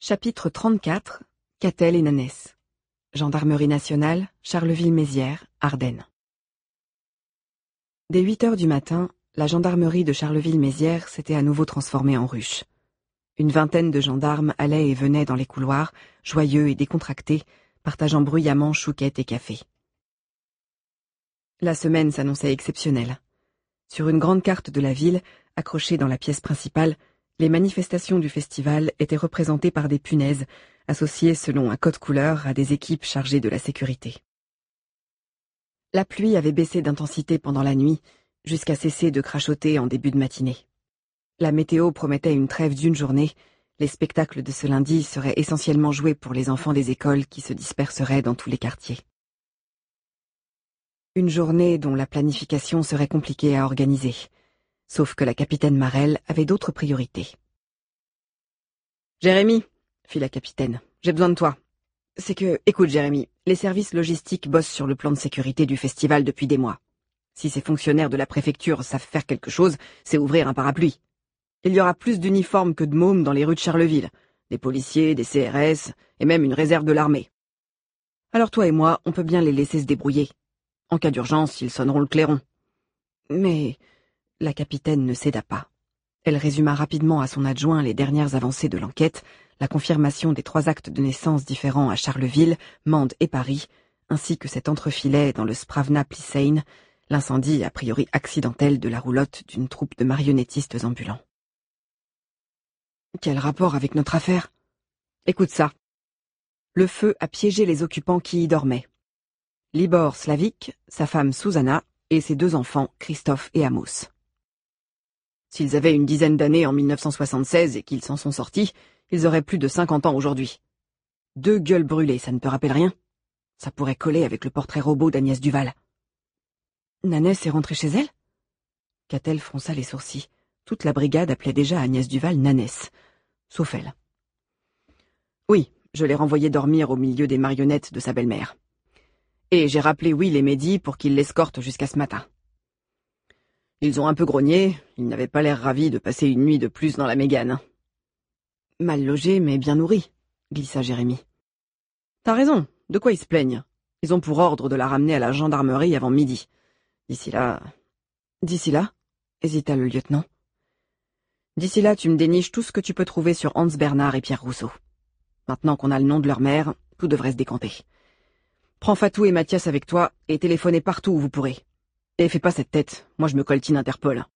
Chapitre 34. Catel et Nanès. Gendarmerie nationale, Charleville-Mézières, Ardennes. Dès 8 heures du matin, la gendarmerie de Charleville-Mézières s'était à nouveau transformée en ruche. Une vingtaine de gendarmes allaient et venaient dans les couloirs, joyeux et décontractés, partageant bruyamment chouquettes et café. La semaine s'annonçait exceptionnelle. Sur une grande carte de la ville, accrochée dans la pièce principale, les manifestations du festival étaient représentées par des punaises, associées selon un code couleur à des équipes chargées de la sécurité. La pluie avait baissé d'intensité pendant la nuit, jusqu'à cesser de crachoter en début de matinée. La météo promettait une trêve d'une journée. Les spectacles de ce lundi seraient essentiellement joués pour les enfants des écoles qui se disperseraient dans tous les quartiers. Une journée dont la planification serait compliquée à organiser, sauf que la capitaine Marel avait d'autres priorités. « Jérémy, » fit la capitaine, « j'ai besoin de toi. C'est que, écoute Jérémy, les services logistiques bossent sur le plan de sécurité du festival depuis des mois. Si ces fonctionnaires de la préfecture savent faire quelque chose, c'est ouvrir un parapluie. Il y aura plus d'uniformes que de mômes dans les rues de Charleville, des policiers, des CRS, et même une réserve de l'armée. Alors toi et moi, on peut bien les laisser se débrouiller. En cas d'urgence, ils sonneront le clairon. » Mais la capitaine ne céda pas. Elle résuma rapidement à son adjoint les dernières avancées de l'enquête, la confirmation des 3 actes de naissance différents à Charleville, Mende et Paris, ainsi que cet entrefilet dans le Spravna Plissane, l'incendie a priori accidentel de la roulotte d'une troupe de marionnettistes ambulants. Quel rapport avec notre affaire ? Écoute ça. Le feu a piégé les occupants qui y dormaient. Libor Slavik, sa femme Susanna et ses 2 enfants, Christophe et Amos. S'ils avaient une dizaine d'années en 1976 et qu'ils s'en sont sortis, ils auraient plus de 50 ans aujourd'hui. 2 gueules brûlées, ça ne te rappelle rien ? Ça pourrait coller avec le portrait robot d'Agnès Duval. Nanès est rentrée chez elle ? Catel fronça les sourcils. Toute la brigade appelait déjà Agnès Duval Nanès, sauf elle. Oui, je l'ai renvoyée dormir au milieu des marionnettes de sa belle-mère. Et j'ai rappelé Will et Mehdi pour qu'ils l'escortent jusqu'à ce matin. Ils ont un peu grogné, ils n'avaient pas l'air ravis de passer une nuit de plus dans la Mégane. Mal logés, mais bien nourris, glissa Jérémy. T'as raison, de quoi ils se plaignent ? Ils ont pour ordre de la ramener à la gendarmerie avant midi. D'ici là, hésita le lieutenant. D'ici là, tu me déniches tout ce que tu peux trouver sur Hans Bernard et Pierre Rousseau. Maintenant qu'on a le nom de leur mère, tout devrait se décanter. Prends Fatou et Mathias avec toi et téléphonez partout où vous pourrez. Et fais pas cette tête, moi je me coltine Interpol.